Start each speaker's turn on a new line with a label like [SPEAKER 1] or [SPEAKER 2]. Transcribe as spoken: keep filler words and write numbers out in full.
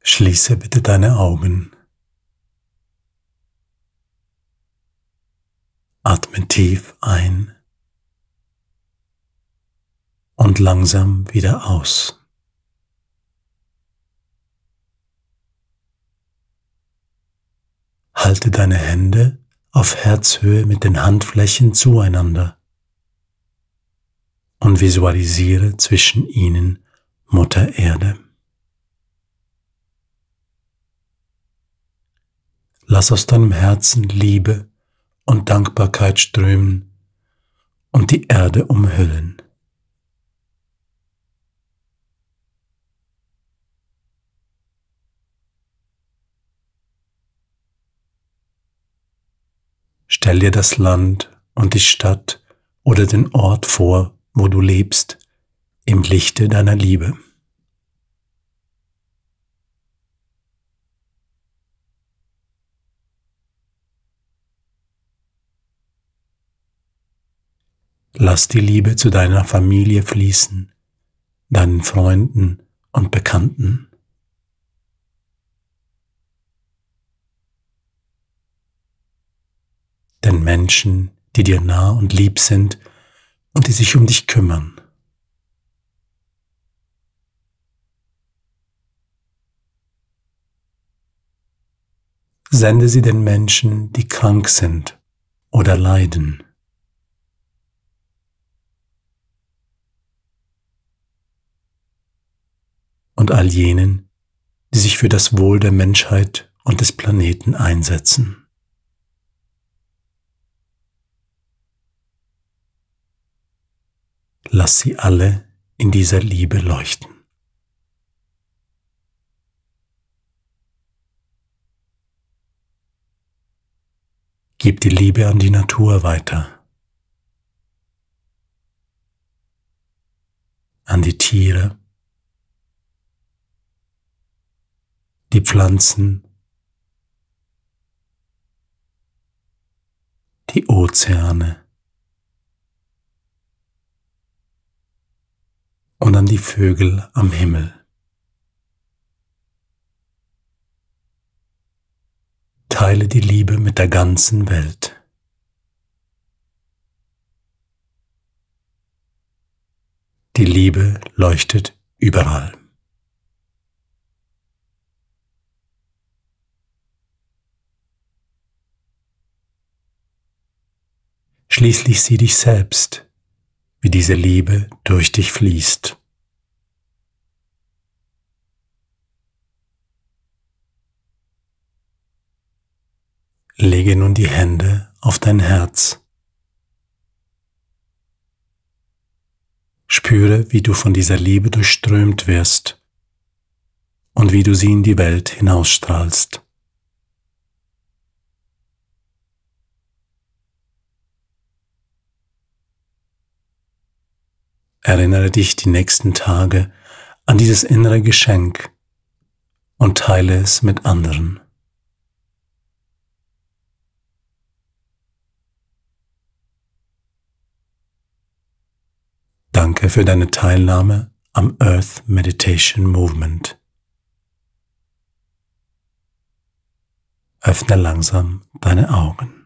[SPEAKER 1] Schließe bitte deine Augen. Atme tief ein und langsam wieder aus. Halte deine Hände auf Herzhöhe mit den Handflächen zueinander und visualisiere zwischen ihnen Mutter Erde. Lass aus deinem Herzen Liebe und Dankbarkeit strömen und die Erde umhüllen. Stell dir das Land und die Stadt oder den Ort vor, wo du lebst, im Lichte deiner Liebe. Lass die Liebe zu deiner Familie fließen, deinen Freunden und Bekannten. Den Menschen, die dir nah und lieb sind und die sich um dich kümmern. Sende sie den Menschen, die krank sind oder leiden. Und all jenen, die sich für das Wohl der Menschheit und des Planeten einsetzen. Lass sie alle in dieser Liebe leuchten. Gib die Liebe an die Natur weiter, an die Tiere, die Pflanzen, die Ozeane und an die Vögel am Himmel. Teile die Liebe mit der ganzen Welt. Die Liebe leuchtet überall. Schließlich sieh dich selbst, wie diese Liebe durch dich fließt. Lege nun die Hände auf dein Herz. Spüre, wie du von dieser Liebe durchströmt wirst und wie du sie in die Welt hinausstrahlst. Erinnere dich die nächsten Tage an dieses innere Geschenk und teile es mit anderen. Danke für deine Teilnahme am Earth Meditation Movement. Öffne langsam deine Augen.